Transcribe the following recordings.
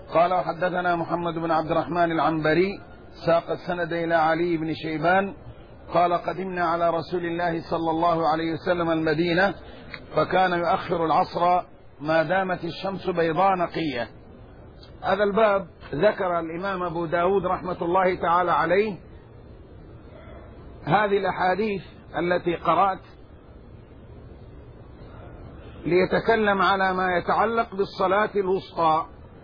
قال وحدثنا محمد بن عبد الرحمن العنبري ساق السند إلى علي بن شيبان قال قدمنا على رسول الله صلى الله عليه وسلم المدينة فكان يؤخر العصر ما دامت الشمس بيضاء نقية. هذا الباب ذكر الإمام أبو داود رحمة الله تعالى عليه هذه الأحاديث التي قرأت ليتكلم على ما يتعلق بالصلاة الوسطى.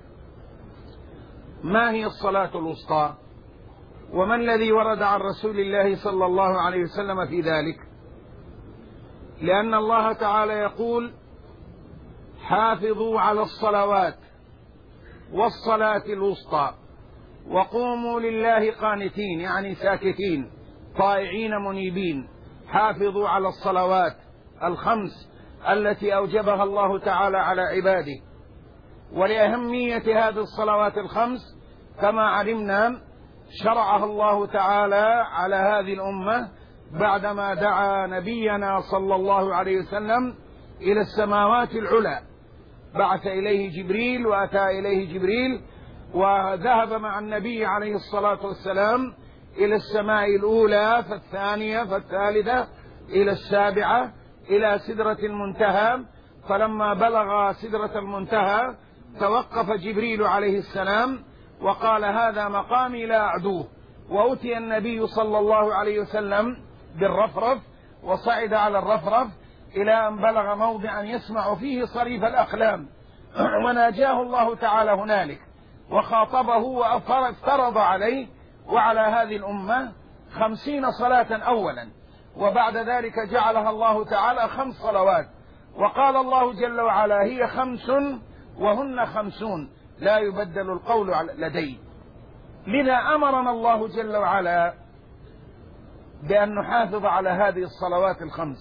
ما هي الصلاة الوسطى؟ وما الذي ورد عن رسول الله صلى الله عليه وسلم في ذلك؟ لأن الله تعالى يقول حافظوا على الصلوات والصلاة الوسطى وقوموا لله قانتين، يعني ساكتين طائعين منيبين. حافظوا على الصلوات الخمس التي أوجبها الله تعالى على عباده. ولأهمية هذه الصلوات الخمس كما علمنا شرعها الله تعالى على هذه الأمة بعدما دعا نبينا صلى الله عليه وسلم إلى السماوات العلى. بعث إليه جبريل وأتى إليه جبريل وذهب مع النبي عليه الصلاة والسلام إلى السماء الأولى فالثانية فالثالثة إلى السابعة إلى سدرة المنتهى. فلما بلغ سدرة المنتهى توقف جبريل عليه السلام وقال هذا مقامي لا أعدوه. وأتي النبي صلى الله عليه وسلم بالرفرف وصعد على الرفرف إلى أن بلغ موضعا يسمع فيه صريف الأقلام وناجاه الله تعالى هنالك وخاطبه وافترض عليه وعلى هذه الأمة 50 صلاة أولا، وبعد ذلك جعلها الله تعالى 5 صلوات. وقال الله جل وعلا هي 5 وهن 50 لا يبدل القول لدي. لذا أمرنا الله جل وعلا بأن نحافظ على هذه الصلوات ال5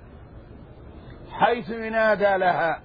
حيث ينادى لها،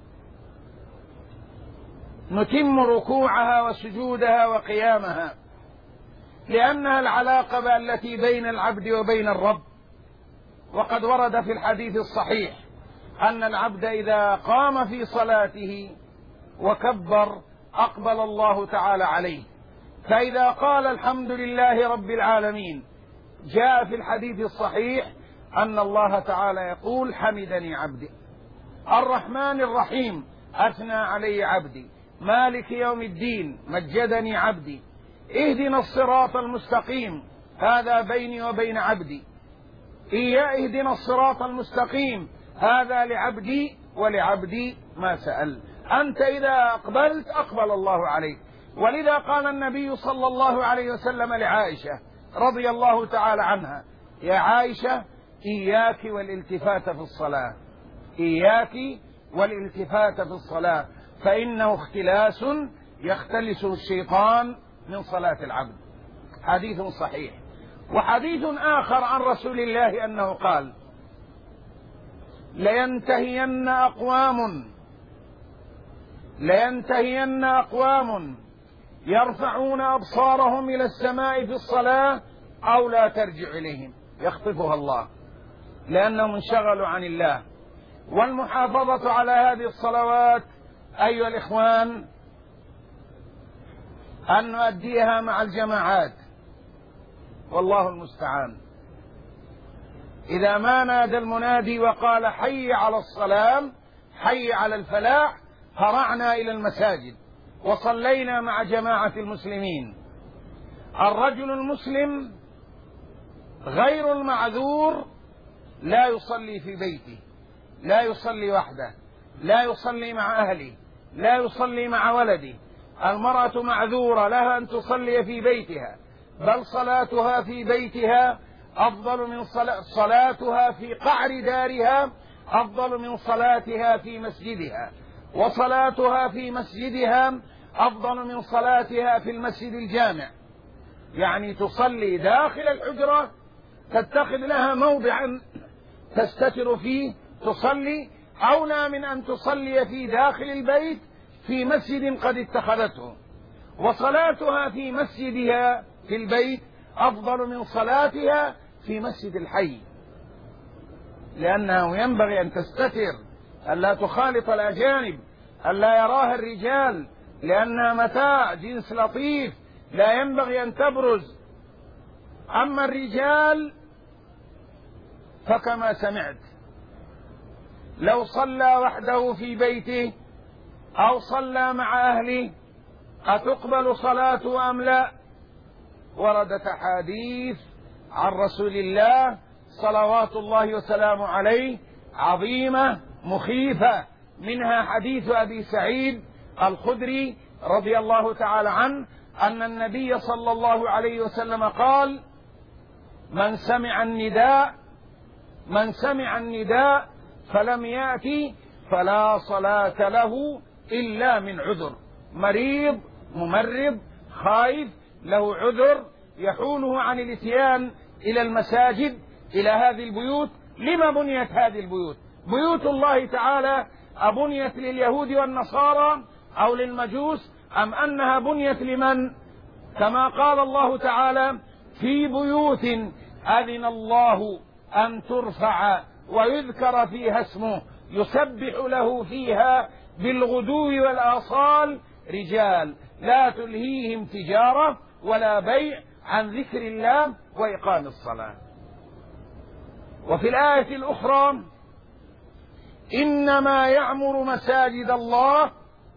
نتم ركوعها وسجودها وقيامها، لأنها العلاقة التي بين العبد وبين الرب. وقد ورد في الحديث الصحيح أن العبد إذا قام في صلاته وكبر أقبل الله تعالى عليه. فإذا قال الحمد لله رب العالمين جاء في الحديث الصحيح أن الله تعالى يقول حمدني عبدي. الرحمن الرحيم أثنى علي عبدي. مالك يوم الدين مجدني عبدي. اهدنا الصراط المستقيم هذا بيني وبين عبدي. اهدنا الصراط المستقيم هذا لعبدي ولعبدي ما سأل. أنت إذا أقبلت أقبل الله عليك. ولذا قال النبي صلى الله عليه وسلم لعائشة رضي الله تعالى عنها يا عائشة إياك والالتفات في الصلاة، إياك والالتفات في الصلاة فإنه اختلاس يختلسه الشيطان من صلاة العبد. حديث صحيح. وحديث آخر عن رسول الله أنه قال لينتهين أقوام يرفعون أبصارهم إلى السماء في الصلاة أو لا ترجع إليهم يخطفها الله لأنهم انشغلوا عن الله. والمحافظة على هذه الصلوات أيها الإخوان أن نؤديها مع الجماعات، والله المستعان. إذا ما نادى المنادي وقال حي على الصلاة حي على الفلاح هرعنا إلى المساجد وصلينا مع جماعة المسلمين. الرجل المسلم غير المعذور لا يصلي في بيته، لا يصلي وحده، لا يصلي مع أهله، لا يصلي مع ولده. المرأة معذورة لها أن تصلي في بيتها، بل صلاتها في بيتها أفضل من صلاتها في قعر دارها أفضل من صلاتها في مسجدها، وصلاتها في مسجدها أفضل من صلاتها في المسجد الجامع. يعني تصلي داخل الحجرة تتخذ لها موضعا تستتر فيه تصلي أولى من أن تصلي في داخل البيت في مسجد قد اتخذته. وصلاتها في مسجدها في البيت أفضل من صلاتها في مسجد الحي، لأنه ينبغي أن تستتر، ألا تخالط الأجانب، ألا يراها الرجال، لأنها متاع جنس لطيف لا ينبغي أن تبرز. أما الرجال فكما سمعت، لو صلى وحده في بيته أو صلى مع أهله أتقبل صلاته أم لا؟ وردت أحاديث عن رسول الله صلوات الله وسلامه عليه عظيمة مخيفة، منها حديث أبي سعيد الخدري رضي الله تعالى عنه أن النبي صلى الله عليه وسلم قال: من سمع النداء فلم يأتي فلا صلاة له إلا من عذر. مريض ممرض خائف له عذر يحوله عن الاتيان إلى المساجد، إلى هذه البيوت. لما بنيت هذه البيوت؟ بيوت الله تعالى أبنيت لليهود والنصارى أو للمجوس، أم أنها بنيت لمن؟ كما قال الله تعالى: في بيوت أذن الله أن ترفع ويذكر فيها اسمه يسبح له فيها بالغدو والآصال رجال لا تلهيهم تجارة ولا بيع عن ذكر الله وإقام الصلاة. وفي الآية الأخرى: إنما يعمر مساجد الله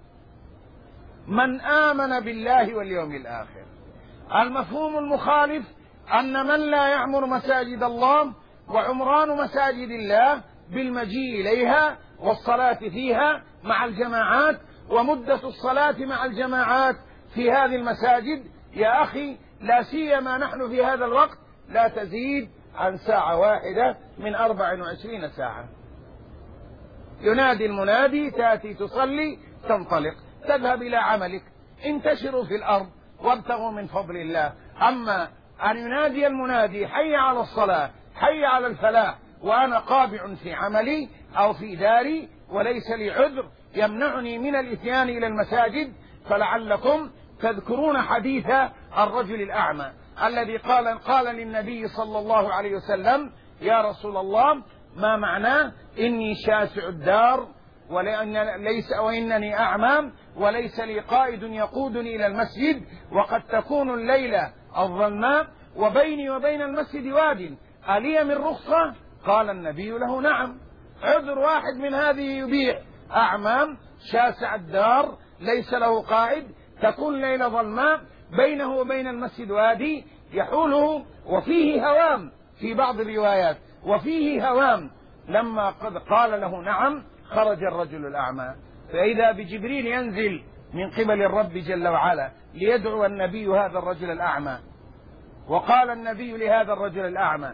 من آمن بالله واليوم الآخر. المفهوم المخالف أن من لا يعمر مساجد الله وعمران مساجد الله بالمجيء إليها والصلاة فيها مع الجماعات، ومدة الصلاة مع الجماعات في هذه المساجد يا أخي لا سيما نحن في هذا الوقت لا تزيد عن ساعة واحدة من 24 ساعة. ينادي المنادي، تأتي تصلي تنطلق تذهب إلى عملك. انتشروا في الأرض وابتغوا من فضل الله. أما أن ينادي المنادي: حي على الصلاة، حي على الفلاح، وأنا قابع في عملي أو في داري وليس لي عذر يمنعني من الإتيان إلى المساجد، فلعلكم تذكرون حديث الرجل الأعمى الذي قال للنبي صلى الله عليه وسلم: يا رسول الله، ما معناه إني شاسع الدار وإنني أعمى وليس لي قائد يقودني إلى المسجد، وقد تكون الليلة الظلماء وبيني وبين المسجد واد، ألي من رخصة؟ قال النبي له: نعم. عذر واحد من هذه يبيح: أعمى شاسع الدار ليس له قائد، تكون ليلة ظلماء بينه وبين المسجد وادي يحوله، وفيه هوام في بعض الروايات، وفيه هوام. لما قد قال له نعم خرج الرجل الأعمى، فإذا بجبريل ينزل من قبل الرب جل وعلا ليدعو النبي هذا الرجل الأعمى. وقال النبي لهذا الرجل الأعمى: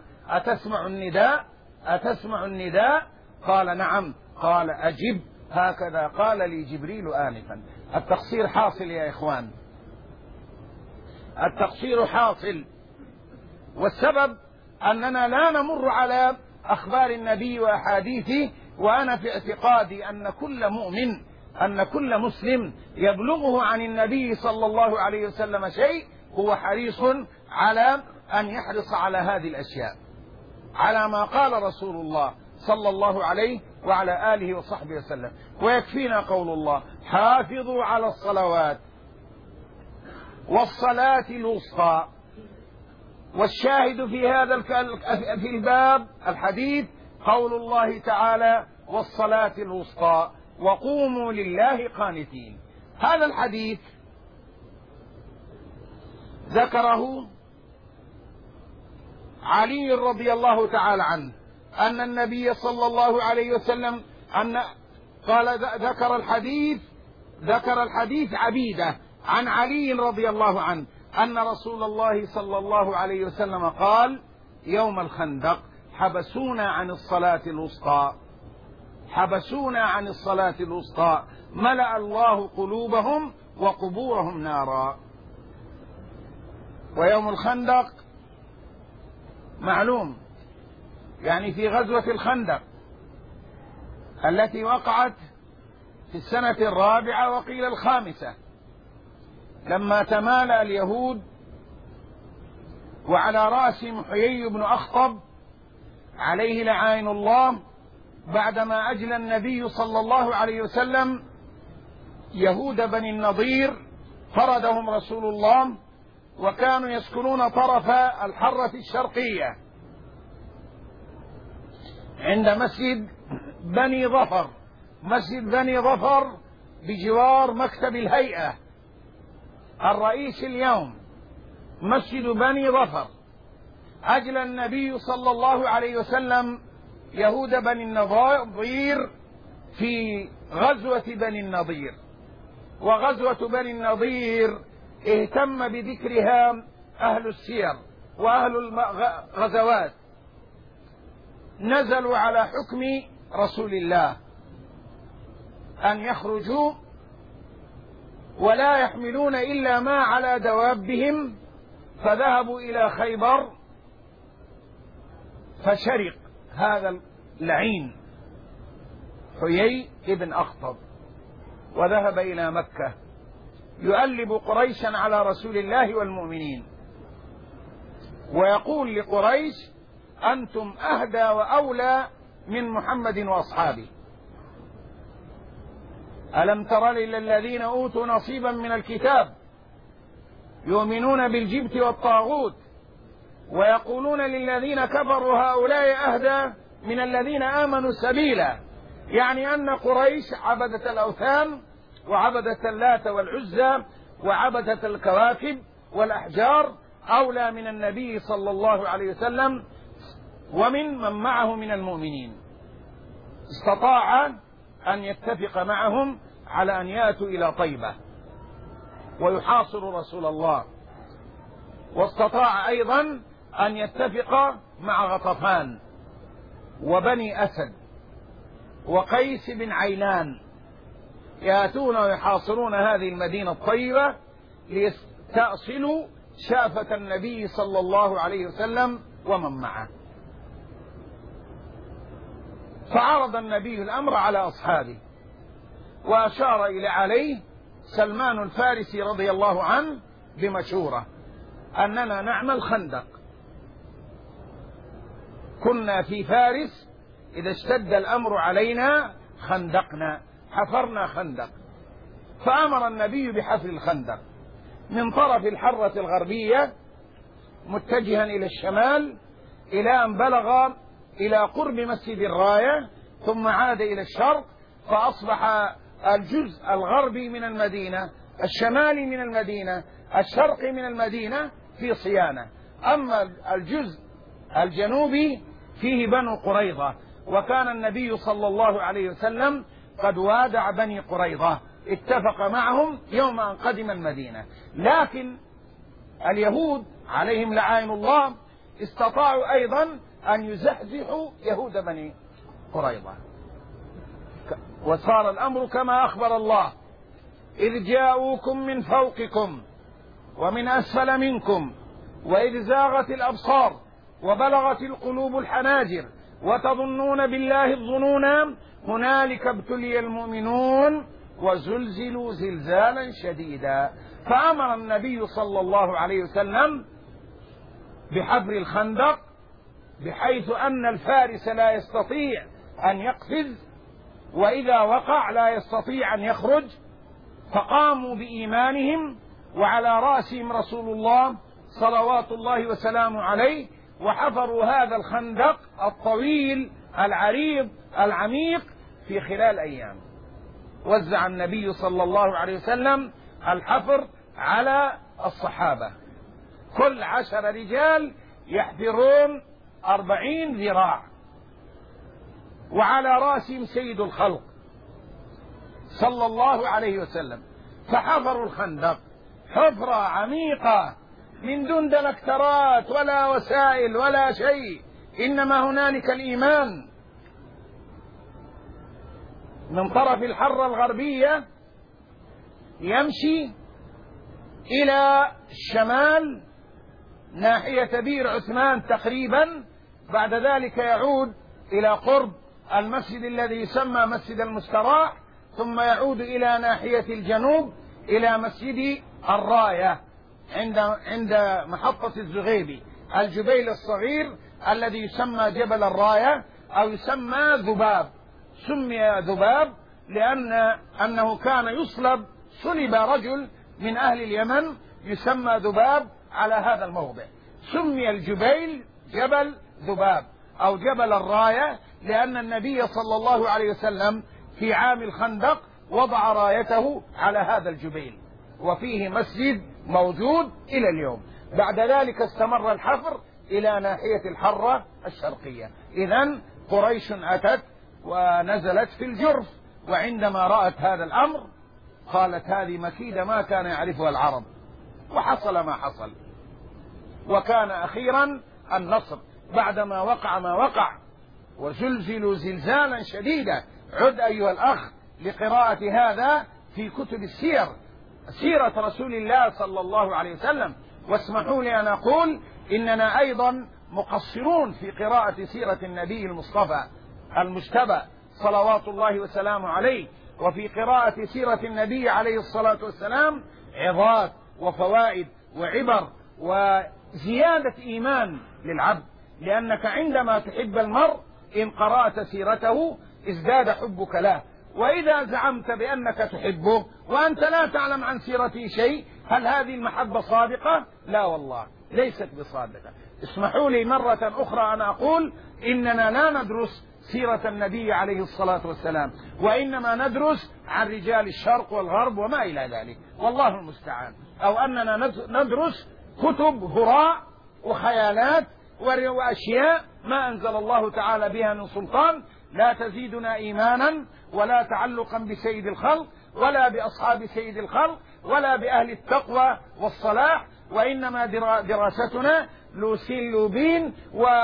أتسمع النداء؟ قال: نعم. قال: أجب، هكذا قال لي جبريل آنفا. التقصير حاصل يا إخوان، التقصير حاصل، والسبب أننا لا نمر على أخبار النبي وأحاديثه، وأنا في اعتقادي أن كل مؤمن، أن كل مسلم يبلغه عن النبي صلى الله عليه وسلم شيء هو حريص على أن يحرص على هذه الأشياء، على ما قال رسول الله صلى الله عليه وعلى آله وصحبه وسلم. ويكفينا قول الله: حافظوا على الصلوات والصلاة الوسطى. والشاهد في هذا في الباب الحديث قول الله تعالى: والصلاة الوسطى وقوموا لله قانتين. هذا الحديث ذكره علي رضي الله تعالى عنه أن النبي صلى الله عليه وسلم ذكر الحديث عبيدة عن علي رضي الله عنه أن رسول الله صلى الله عليه وسلم قال: يوم الخندق حبسونا عن الصلاة الوسطى ملأ الله قلوبهم وقبورهم نارا. ويوم الخندق معلوم، يعني في غزوة الخندق التي وقعت في السنة 4 وقيل 5، لما تمالأ اليهود وعلى رأسهم حيي بن أخطب عليه لعائن الله، بعدما أجلى النبي صلى الله عليه وسلم يهود بني النضير طردهم رسول الله، وكانوا يسكنون طرف الحرة الشرقية عند مسجد بني ظفر. مسجد بني ظفر بجوار مكتب الهيئة الرئيس اليوم، مسجد بني ظفر. أجل النبي صلى الله عليه وسلم يهود بني النضير في غزوة بني النضير، وغزوة بني النضير اهتم بذكرها أهل السير وأهل الغزوات، نزلوا على حكم رسول الله أن يخرجوا ولا يحملون إلا ما على دوابهم، فذهبوا إلى خيبر، فشرق هذا اللعين حيي ابن أخطب وذهب إلى مكة يؤلب قريشا على رسول الله والمؤمنين، ويقول لقريش: أنتم أهدى وأولى من محمد وأصحابه. ألم تر إلى الذين أوتوا نصيبا من الكتاب يؤمنون بالجبت والطاغوت ويقولون للذين كفروا هؤلاء أهدى من الذين آمنوا سبيلا. يعني أن قريش عبدة الأوثان وعبدة اللات والعزى وعبدة الكواكب والأحجار أولى من النبي صلى الله عليه وسلم ومن من معه من المؤمنين. استطاع أن يتفق معهم على أن يأتوا إلى طيبة ويحاصروا رسول الله، واستطاع أيضا أن يتفق مع غطفان وبني أسد وقيس بن عيلان، يأتون ويحاصرون هذه المدينة الطيبة ليستأصلوا شافة النبي صلى الله عليه وسلم ومن معه. فعرض النبي الأمر على أصحابه، وأشار إلى عليه سلمان الفارسي رضي الله عنه بمشورة أننا نعمل خندق. كنا في فارس إذا اشتد الأمر علينا خندقنا، حفرنا خندق. فأمر النبي بحفر الخندق من طرف الحرة الغربية متجها إلى الشمال إلى أن بلغ إلى قرب مسجد الراية، ثم عاد إلى الشرق، فأصبح الجزء الغربي من المدينة، الشمالي من المدينة، الشرقي من المدينة في صيانة، أما الجزء الجنوبي فيه بنو قريظة. وكان النبي صلى الله عليه وسلم قد وادع بني قريظة، اتفق معهم يوم أن قدم المدينة. لكن اليهود عليهم لعائن الله استطاعوا أيضا أن يزحزحوا يهود بني قريظة، وصار الأمر كما أخبر الله: إذ جاءوكم من فوقكم ومن أسفل منكم وإذ زاغت الأبصار وبلغت القلوب الحناجر وتظنون بالله الظنونا هنالك ابتلي المؤمنون وزلزلوا زلزالا شديدا. فأمر النبي صلى الله عليه وسلم بحفر الخندق بحيث أن الفارس لا يستطيع أن يقفز، وإذا وقع لا يستطيع أن يخرج. فقاموا بإيمانهم وعلى رأسهم رسول الله صلوات الله وسلامه عليه، وحفروا هذا الخندق الطويل العريض العميق في خلال أيام. وزع النبي صلى الله عليه وسلم الحفر على الصحابة، كل 10 رجال يحفرون 40 ذراع، وعلى رأسهم سيد الخلق صلى الله عليه وسلم. فحفروا الخندق حفرة عميقة من دون دلكترات ولا وسائل ولا شيء، إنما هنالك الإيمان. من طرف الحرة الغربية يمشي إلى الشمال ناحية بئر عثمان تقريبا، بعد ذلك يعود إلى قرب المسجد الذي يسمى مسجد المستراح، ثم يعود إلى ناحية الجنوب إلى مسجد الراية عند محطة الزغيبي، الجبيل الصغير الذي يسمى جبل الراية أو يسمى ذباب. سمي ذباب أنه كان صلب رجل من أهل اليمن يسمى ذباب على هذا الموضع. سمي الجبيل جبل ذباب أو جبل الراية، لأن النبي صلى الله عليه وسلم في عام الخندق وضع رايته على هذا الجبيل، وفيه مسجد موجود إلى اليوم. بعد ذلك استمر الحفر إلى ناحية الحرة الشرقية. إذن قريش أتت ونزلت في الجرف، وعندما رأت هذا الأمر قالت هذه مكيدة ما كان يعرفها العرب، وحصل ما حصل. وكان أخيرا النصر بعدما وقع ما وقع وزلزلوا زلزالا شديدا. عد أيها الأخ لقراءة هذا في كتب السير، سيرة رسول الله صلى الله عليه وسلم. واسمحوا لي أن أقول إننا أيضا مقصرون في قراءة سيرة النبي المصطفى المجتبى صلوات الله وسلامه عليه، وفي قراءة سيرة النبي عليه الصلاة والسلام عظات وفوائد وعبر وزيادة إيمان للعبد، لأنك عندما تحب المرء إن قرأت سيرته ازداد حبك له. وإذا زعمت بأنك تحبه وأنت لا تعلم عن سيرته شيء، هل هذه المحبة صادقة؟ لا والله ليست بصادقة. اسمحوا لي مرة أخرى أن أقول إننا لا ندرس سيرة النبي عليه الصلاة والسلام، وإنما ندرس عن رجال الشرق والغرب وما إلى ذلك، والله المستعان. أو أننا ندرس كتب هراء وخيالات وأشياء ما أنزل الله تعالى بها من سلطان، لا تزيدنا إيمانا ولا تعلقا بسيد الخلق ولا بأصحاب سيد الخلق ولا بأهل التقوى والصلاح، وإنما دراستنا لوسيلوبين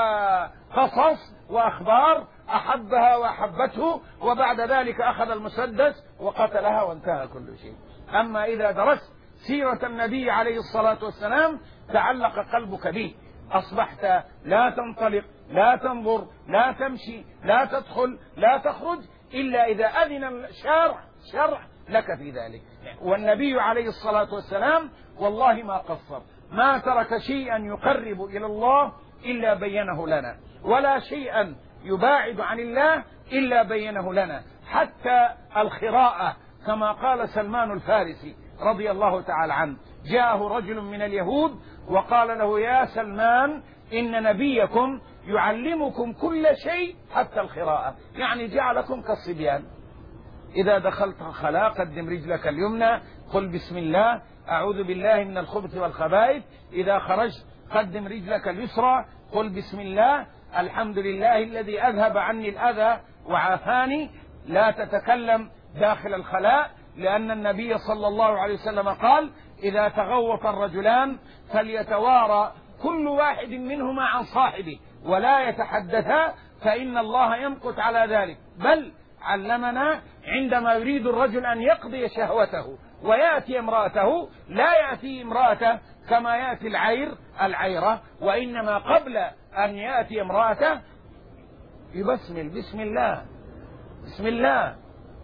وقصص وأخبار أحبها وأحبته، وبعد ذلك أخذ المسدس وقتلها وانتهى كل شيء. أما إذا درست سيرة النبي عليه الصلاة والسلام تعلق قلبك به، أصبحت لا تنطلق لا تنظر لا تمشي لا تدخل لا تخرج إلا إذا أذن الشرع لك في ذلك. والنبي عليه الصلاة والسلام والله ما قصر، ما ترك شيئا يقرب إلى الله إلا بينه لنا، ولا شيئا يباعد عن الله إلا بينه لنا، حتى الخراءة كما قال سلمان الفارسي رضي الله تعالى عنه. جاءه رجل من اليهود وقال له يا سلمان إن نبيكم يعلمكم كل شيء حتى الخراءة، يعني جعلكم كالصبيان. إذا دخلت الخلاء قدم رجلك اليمنى قل بسم الله أعوذ بالله من الخبث والخبائث، إذا خرجت قدم رجلك اليسرى قل بسم الله الحمد لله الذي أذهب عني الأذى وعافاني. لا تتكلم داخل الخلاء، لأن النبي صلى الله عليه وسلم قال إذا تغوط الرجلان فليتوارى كل واحد منهما عن صاحبه ولا يتحدثا فإن الله يمقت على ذلك. بل علمنا عندما يريد الرجل أن يقضي شهوته ويأتي امرأته لا يأتي امرأته كما يأتي العيرة، وإنما قبل أن يأتي امرأته يبسمل بسم الله بسم الله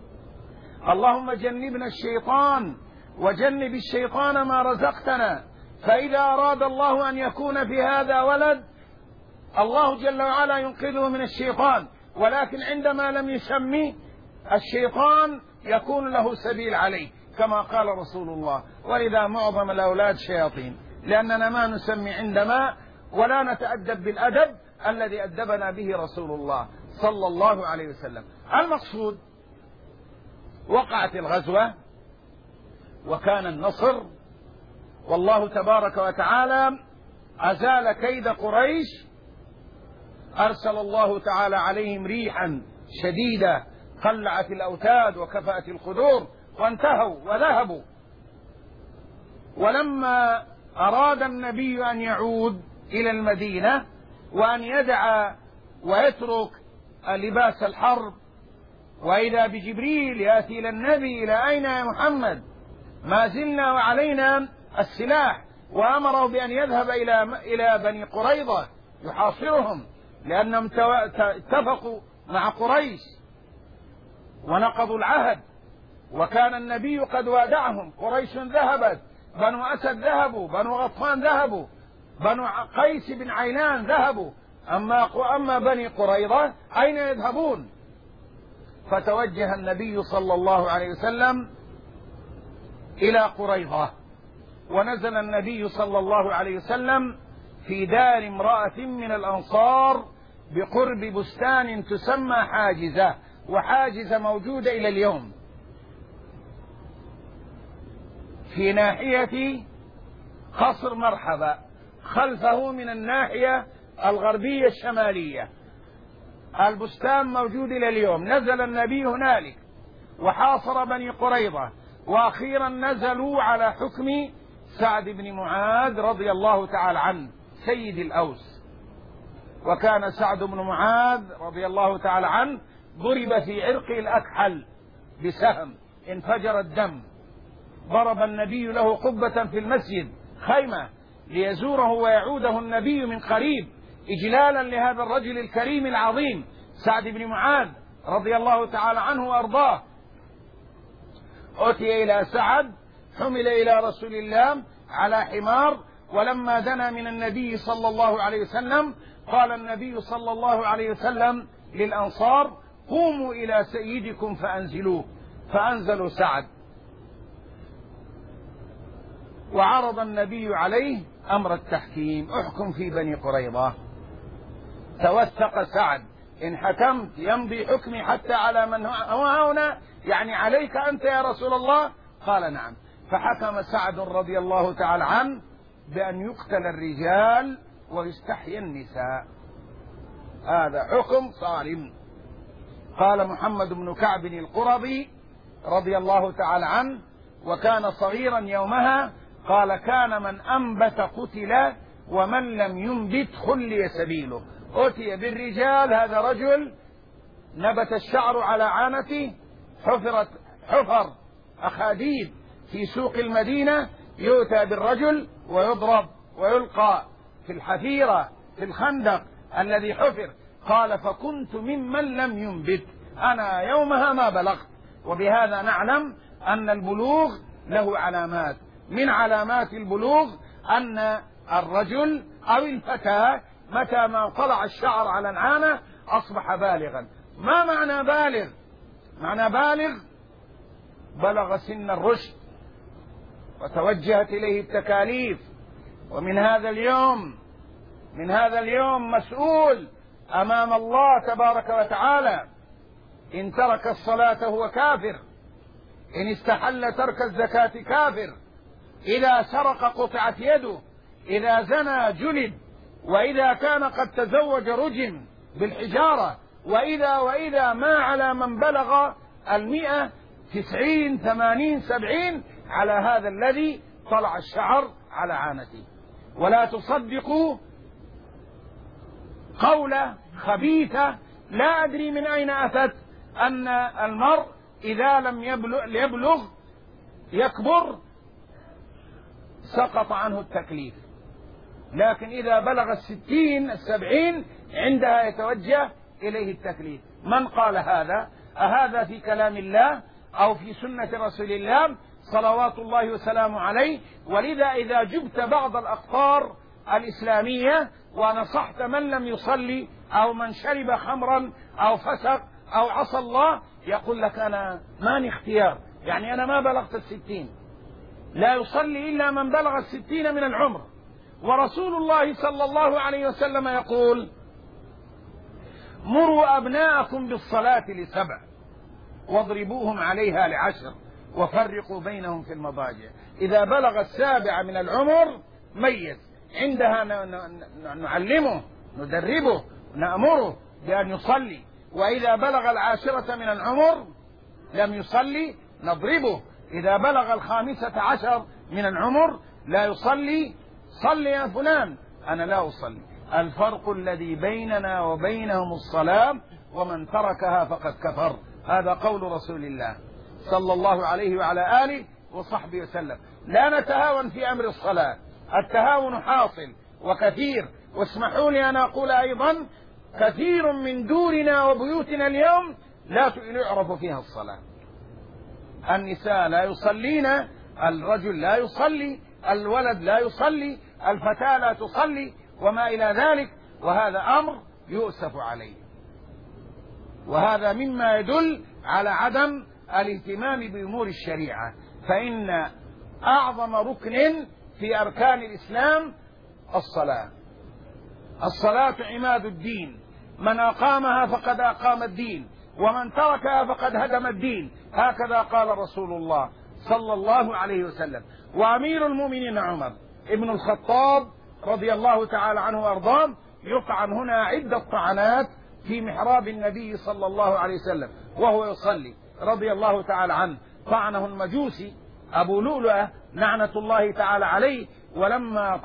اللهم جنبنا الشيطان وجنب الشيطان ما رزقتنا. فإذا أراد الله أن يكون في هذا ولد الله جل وعلا ينقذه من الشيطان، ولكن عندما لم يسمي الشيطان يكون له سبيل عليه كما قال رسول الله. ولذا معظم الأولاد شياطين، لأننا ما نسمي عندما ولا نتأدب بالأدب الذي أدبنا به رسول الله صلى الله عليه وسلم. المقصود وقعت الغزوة وكان النصر، والله تبارك وتعالى أزال كيد قريش، أرسل الله تعالى عليهم ريحا شديدة قلعت الأوتاد وكفأت القدور وانتهوا وذهبوا. ولما أراد النبي أن يعود إلى المدينة وأن يدع ويترك لباس الحرب، وإذا بجبريل يأتي إلى النبي إلى أين يا محمد ما زلنا وعلينا السلاح، وأمره بأن يذهب إلى بني قريظة يحاصرهم لأنهم اتفقوا مع قريش ونقضوا العهد، وكان النبي قد وادعهم. قريش ذهبت، بنو أسد ذهبوا، بنو غطفان ذهبوا، بنو قيس بن عيلان ذهبوا، أما بني قريظة أين يذهبون؟ فتوجه النبي صلى الله عليه وسلم إلى قريظة، ونزل النبي صلى الله عليه وسلم في دار امرأة من الأنصار بقرب بستان تسمى حاجزة، وحاجزة موجودة إلى اليوم في ناحية قصر مرحبا، خلفه من الناحية الغربية الشمالية. البستان موجود إلى اليوم. نزل النبي هنالك وحاصر بني قريظة، وأخيرا نزلوا على حكم سعد بن معاذ رضي الله تعالى عنه سيد الأوس. وكان سعد بن معاذ رضي الله تعالى عنه ضرب في عرقه الأكحل بسهم انفجر الدم. ضرب النبي له قبة في المسجد خيمة ليزوره ويعوده النبي من قريب إجلالا لهذا الرجل الكريم العظيم سعد بن معاذ رضي الله تعالى عنه وأرضاه. أتي إلى سعد، حمل إلى رسول الله على حمار، ولما دنا من النبي صلى الله عليه وسلم قال النبي صلى الله عليه وسلم للأنصار: قوموا إلى سيدكم فأنزلوه. فأنزلوا سعد، وعرض النبي عليه أمر التحكيم: احكم في بني قريظة. توثق سعد: إن حكمت يمضي حكمي حتى على من هو هنا، يعني عليك أنت يا رسول الله؟ قال: نعم. فحكم سعد رضي الله تعالى عنه بأن يقتل الرجال ويستحيي النساء. هذا حكم صارم. قال محمد بن كعب القرظي رضي الله تعالى عنه، وكان صغيرا يومها، قال: كان من أنبت قتل ومن لم ينبت خلي سبيله. أتي بالرجال، هذا رجل نبت الشعر على عانته، حفر أخاديد في سوق المدينة، يؤتى بالرجل ويضرب ويلقى في الحفيرة في الخندق الذي حفر. قال: فكنت ممن لم ينبت، أنا يومها ما بلغت. وبهذا نعلم أن البلوغ له علامات. من علامات البلوغ أن الرجل أو الفتاة متى ما طلع الشعر على العانة أصبح بالغا. ما معنى بالغ؟ معنى بالغ بلغ سن الرشد وتوجهت إليه التكاليف. ومن هذا اليوم مسؤول أمام الله تبارك وتعالى. إن ترك الصلاة هو كافر، إن استحل ترك الزكاة كافر، إذا سرق قطعت يده، إذا زنى جلد، وإذا كان قد تزوج رجم بالحجارة، وإذا ما على من بلغ 100 90 80 70 على هذا الذي طلع الشعر على عانته. ولا تصدقوا قولة خبيثة لا أدري من أين أتت، أن المرء إذا لم يكبر سقط عنه التكليف، لكن إذا بلغ 60 70 عندها يتوجه إليه التكليف. من قال هذا؟ أهذا في كلام الله أو في سنة رسول الله صلوات الله وسلامه عليه؟ ولذا إذا جبت بعض الأقطار الإسلامية ونصحت من لم يصلي أو من شرب خمرا أو فسق أو عصى الله، يقول لك: أنا ماني اختيار، يعني أنا ما بلغت 60. لا يصلي إلا من بلغ 60 من العمر. ورسول الله صلى الله عليه وسلم يقول: مروا أبناءكم بالصلاة ل7 واضربوهم عليها ل10 وفرقوا بينهم في المضاجع. إذا بلغ 7 من العمر ميز، عندها نعلمه ندربه نأمره بأن يصلي. وإذا بلغ 10 من العمر لم يصلي نضربه. إذا بلغ 15 من العمر لا يصلي: صل يا فلان، أنا لا أصلي. الفرق الذي بيننا وبينهم الصلاة، ومن تركها فقد كفر. هذا قول رسول الله صلى الله عليه وعلى آله وصحبه وسلم. لا نتهاون في أمر الصلاة، التهاون حاصل وكثير. واسمحوا لي أن أقول أيضا: كثير من دورنا وبيوتنا اليوم لا يعرف فيها الصلاة. النساء لا يصلين، الرجل لا يصلي، الولد لا يصلي، الفتاة لا تصلي، وما إلى ذلك. وهذا أمر يؤسف عليه، وهذا مما يدل على عدم الاهتمام بأمور الشريعة، فإن أعظم ركن في أركان الإسلام الصلاة. الصلاة عماد الدين، من أقامها فقد أقام الدين، ومن تركها فقد هدم الدين، هكذا قال رسول الله صلى الله عليه وسلم. وأمير المؤمنين عمر ابن الخطاب رضي الله تعالى عنه وأرضاه يطعن هنا عدة طعنات في محراب النبي صلى الله عليه وسلم وهو يصلي رضي الله تعالى عنه. طعنه المجوسي أبو لؤلؤة لعنة الله تعالى عليه، ولما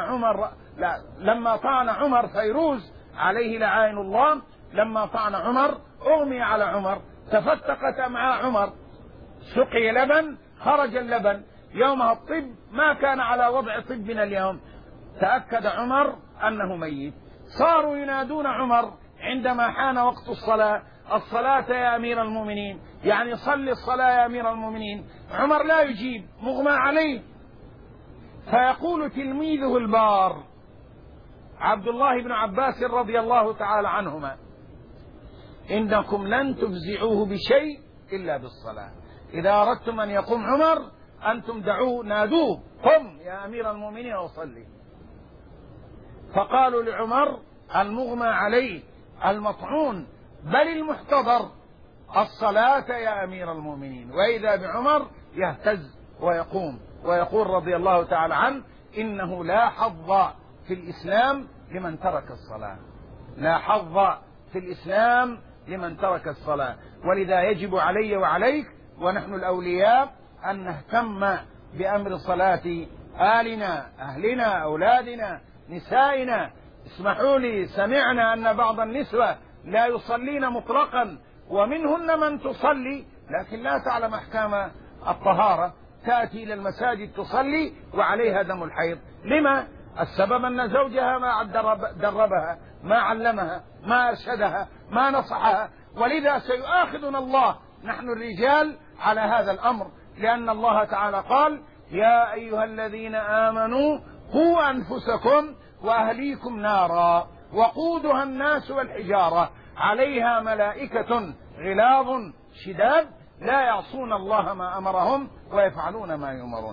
طعن عمر فيروز عليه لعائن الله، لما طعن عمر أغمي على عمر، تفتقت أمعاء عمر، سقي لبن خرج اللبن. يومها الطب ما كان على وضع طبنا اليوم، تأكد عمر أنه ميت. صاروا ينادون عمر عندما حان وقت الصلاة: الصلاة يا أمير المؤمنين، يعني صل الصلاة يا أمير المؤمنين. عمر لا يجيب، مغمى عليه. فيقول تلميذه البار عبد الله بن عباس رضي الله تعالى عنهما: إنكم لن تفزعوه بشيء إلا بالصلاة. إذا أردتم أن يقوم عمر أنتم دعوه، نادوه: قم يا أمير المؤمنين وصلي. فقالوا لعمر المغمى عليه المطعون بل المحتضر: الصلاة يا أمير المؤمنين. وإذا بعمر يهتز ويقوم ويقول رضي الله تعالى عنه: إنه لا حظ في الإسلام لمن ترك الصلاة، لا حظ في الإسلام لمن ترك الصلاة. ولذا يجب علي وعليك ونحن الأولياء أن نهتم بأمر صلاة آلنا، أهلنا، أولادنا، نسائنا. اسمحوا لي، سمعنا أن بعض النسوة لا يصلين مطلقا، ومنهن من تصلي لكن لا تعلم أحكام الطهارة، تأتي إلى المساجد تصلي وعليها دم الحيض. لما؟ السبب أن زوجها ما دربها، ما علمها، ما أرشدها، ما نصحها. ولذا سيؤاخذنا الله نحن الرجال على هذا الأمر، لأن الله تعالى قال: يا أيها الذين آمنوا قوا أنفسكم وأهليكم نارا وقودها الناس والحجارة عليها ملائكة غلاظ شداد لا يعصون الله ما أمرهم ويفعلون ما يؤمرون.